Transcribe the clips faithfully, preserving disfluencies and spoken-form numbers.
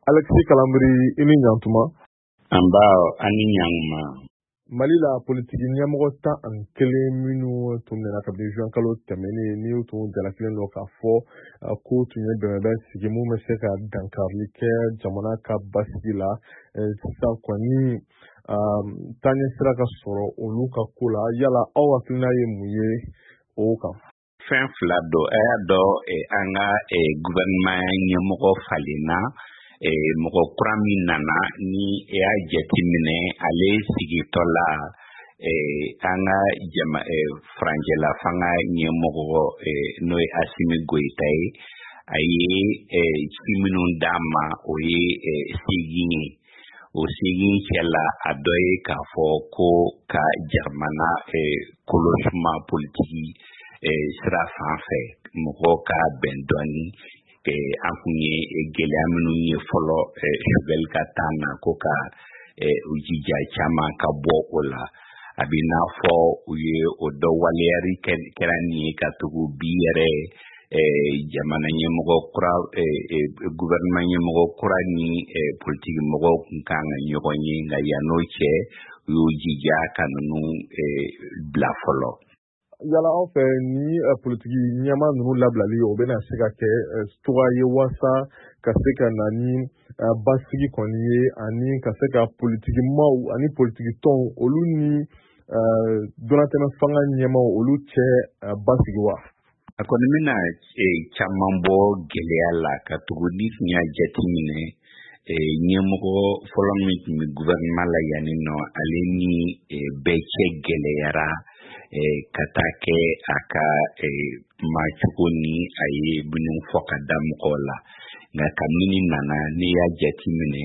Alexis Kalambri ini ɲantuma amba ani ɲanguma Mali la politiki ɲɛmɔgɔ tan ani kelen minnu tun nana kabini juin kalo tɛmɛnen ni tun jalakilen don k'a fɔ ko tun ye bɛnbɛn sigi mun bɛ se ka dankarili kɛ jamana ka basigi la sisan kɔni taɲɛ sira ka sɔrɔ olu ka ko la yala aw hakilina ye mun ye o kan fɛn fila don a y'a dɔn an ka gouvernement ɲɛmɔgɔ falenna mɔgɔ kura min nana ni e y'a jateminɛ ale sigitɔ la an ka jama farancɛla fanga ɲɛmɔgɔ n'o ye Asimi Goyita ye a ye ci minnu d'a ma o ye segin ye o segin cɛla a dɔ ye k'a fɔ ko ka jamana kolosuma politiki sira fan fɛ mɔgɔ ka bɛn dɔɔni an kun ye gɛlɛya minnu ye fɔlɔ Choguel ka taa na ko ka u jija caman ka bɔ o la a bɛ n'a fɔ u ye o dɔ waleyali kɛra nin ye ka tugu bi yɛrɛ jamana ɲɛmɔgɔ kura gouvernement ɲɛmɔgɔ kura ni politiki mɔgɔw kun kan ka ɲɔgɔn ye nka yan'o cɛ u y'u jija ka ninnu bila fɔlɔ. Yala aw fɛ ni politiki ɲɛma ninnu labilali o bɛna se ka kɛ cogoya ye waasa ka se ka na ni basigi kɔni ye ani ka se ka politiki maaw ani politiki tɔnw olu ni donatɛmɛ fanga ɲɛmaw olu cɛ basigi wa? A kɔni bɛna caman bɔ gɛlɛya la ka tugu ni tun y'a jateminɛ ɲɛmɔgɔ fɔlɔ min tun bɛ gouvernement la yanni nɔ ale ni bɛɛ cɛ gɛlɛyara ka taa kɛ a ka maacogo ni a ye minnu fɔ ka da mɔgɔw la nka kabini nana ne y'a jateminɛ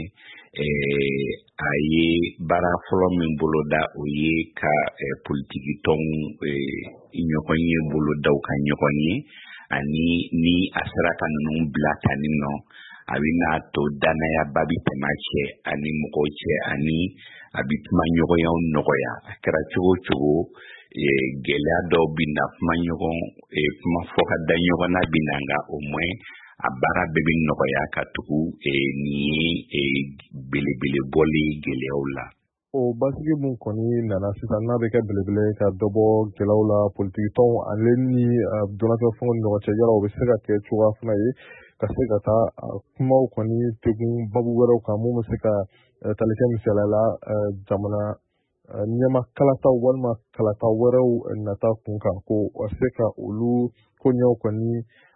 a ye baara fɔlɔ min boloda o ye ka politiki tɔnw ɲɔgɔn ye bolodaw ka ɲɔgɔn ye ani ni a sera ka ninnu bila tani nɔ a bɛna to danaya ba bi tɛmɛ cɛ ani mɔgɔw cɛ ani a bɛ kuma ɲɔgɔnyaw nɔgɔya a kɛra cogo cogo gɛlɛya dɔw bɛ na kuma ɲɔgɔn kuma fɔ ka da ɲɔgɔn na bɛ na nka au moins a baara bɛɛ bɛ nɔgɔya ka tugu nin ye belebele bɔli gɛlɛyaw la. O basigi mun kɔni nana sisan n'a bɛ kɛ belebele ka dɔ bɔ gɛlɛyaw la politiki tɔnw ale ni donatɛmɛ fanga ni ɲɔgɔn cɛ yala o bɛ se ka kɛ cogoya fana ye ka se ka taa kumaw kɔni tegun babu wɛrɛw kan mun bɛ se ka tali kɛ misaliya la jamana ɲɛma kalataw walima kalata wɛrɛw nata kun kan ko a se ka olu koɲɛw kɔni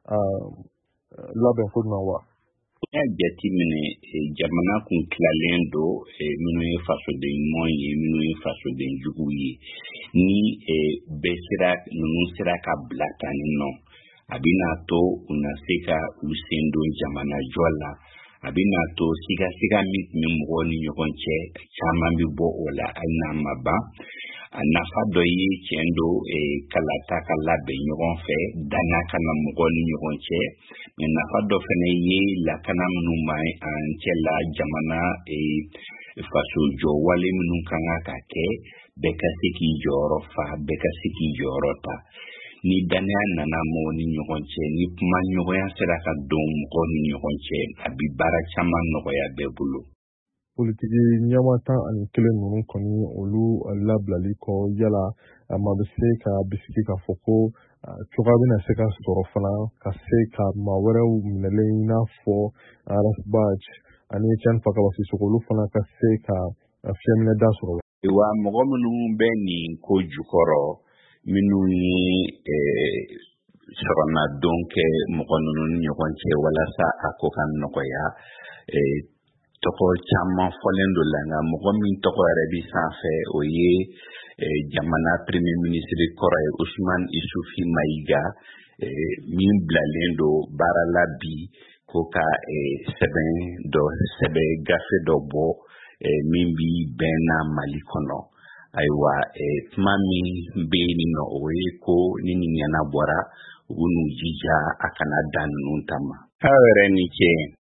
labɛn ko ɲuman wa? N y'a jateminɛ jamana kun tilalen don minnu ye fasoden ɲuman ye minnu ye fasoden jugu ye ni bɛɛ sera ninnu sera ka bila tan nɔ a bɛna to u na se ka u sen don jamana jɔ la a bɛna to sigasiga min tun bɛ mɔgɔw ni ɲɔgɔn cɛ caman bɛ bɔ o la hali n'a ma ban a nafa dɔ ye tiɲɛ don kalata ka labɛn ɲɔgɔn fɛ danaya kana mɔgɔw ni ɲɔgɔn cɛ mɛ nafa dɔ fana ye lakana minnu ma an cɛla jamana faso jɔ wale minnu kan ka kɛ bɛɛ ka se k'i jɔyɔrɔ fa bɛɛ ka se k'i jɔyɔrɔ ta ni danaya nana mɔgɔw ni ɲɔgɔn cɛ ni kuma ɲɔgɔnya sera ka don mɔgɔw ni ɲɔgɔn cɛ a bɛ baara caman nɔgɔya bɛɛ bolo. Politiki ɲɛma tan ani kelen ninnu kɔni olu labilali kɔ yala ma bɛ se ka bisigi k'a fɔ ko cogoya bɛna se ka sɔrɔ fana ka se ka maa wɛrɛw minɛlen i n'a fɔ Arasbach ani Tiɲɛni Fakaba Sisoko olu fana ka se ka fiɲɛminɛ da sɔrɔ. Wa mɔgɔ minnu bɛ nin ko jukɔrɔ minnu ye sɔrɔnadon kɛ mɔgɔ ninnu ni ɲɔgɔn cɛ walasa a ko ka nɔgɔya tɔgɔ caman fɔlen don la nka mɔgɔ min tɔgɔ yɛrɛ bi sanfɛ o ye jamana premier ministre kɔrɔ ye Usman Isufi Mayiga min bilalen don baara la bi ko ka sɛbɛn dɔ sɛbɛn gafe dɔ bɔ min bi bɛn na Mali kɔnɔ ayiwa kuma min bɛ yen nɔ o ye ko ni nin ɲɛna bɔra u n'u jija a kana dan ninnu ta ma. Aw yɛrɛ ni ce.